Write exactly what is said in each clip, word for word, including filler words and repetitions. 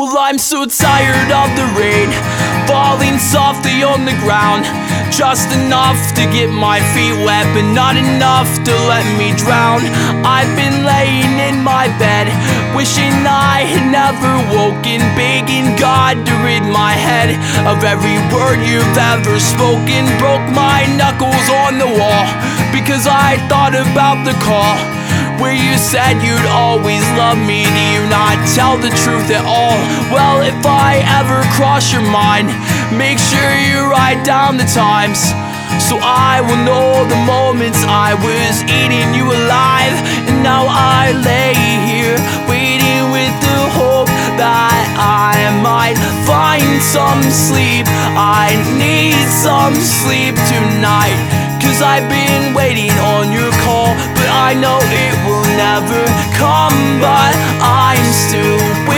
Well, I'm so tired of the rain falling softly on the ground, just enough to get my feet wet, but not enough to let me drown. I've been laying in my bed, wishing I had never woken, begging God to rid my head of every word you've ever spoken. Broke my knuckles on the wall because I thought about the call where you said you'd always love me. Do you not tell the truth at all? Well, if I ever cross your mind, make sure you write down the times, so I will know the moments I was eating you alive. And now I lay here waiting with the hope that I might find some sleep. I need some sleep tonight, 'cause I've been waiting on your call, but I know it will never come. But I'm still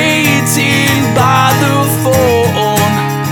waiting by the phone.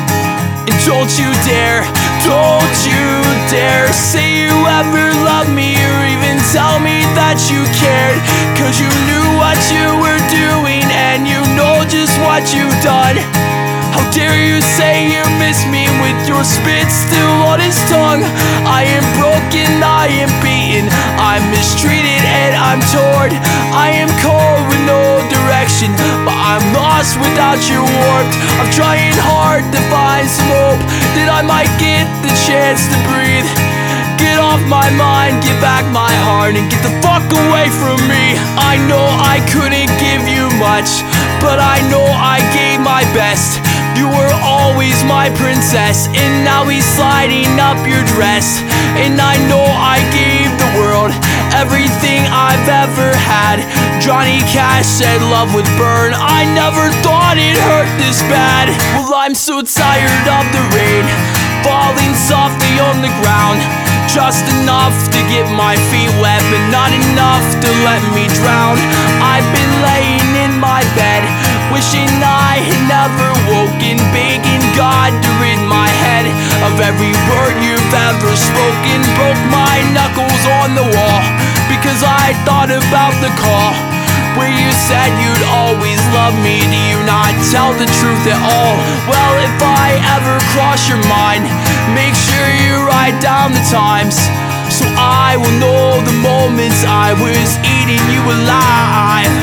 And don't you dare, don't you dare say you ever loved me, or even tell me that you cared, 'cause you knew what you were doing and you know just what you've done. How dare you say you miss me with your spit still on his tongue? I am broken, I am beaten, I'm mistreated and I'm torn. I am cold with no direction, but I'm lost without your warmth. I'm trying hard to find some hope that I might get the chance to breathe. Get off my mind, get back my heart, and get the fuck away from me. I know I couldn't give you much, but I know I gave my best. You were always my princess, and now he's sliding up your dress. And I know I gave the world everything I've ever had. Johnny Cash said love would burn, I never thought it hurt this bad. Well, I'm so tired of the rain falling softly on the ground, just enough to get my feet wet, but not enough to let me drown. I've been laying in my bed, wishing I had never woken, begging God to rid my head of every word you've ever spoken. Broke my knuckles on the wall because I thought about the call where you said you'd always love me. Do you not tell the truth at all? Well, if I ever cross your mind, make sure you write down the times, so I will know the moments I was eating you alive.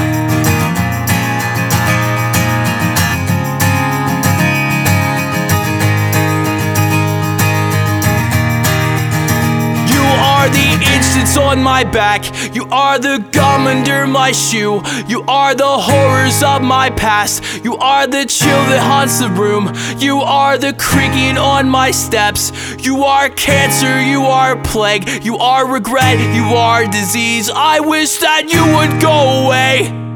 The itch that's on my back, you are the gum under my shoe, you are the horrors of my past, you are the chill that haunts the room, you are the creaking on my steps, you are cancer, you are plague, you are regret, you are disease. I wish that you would go away.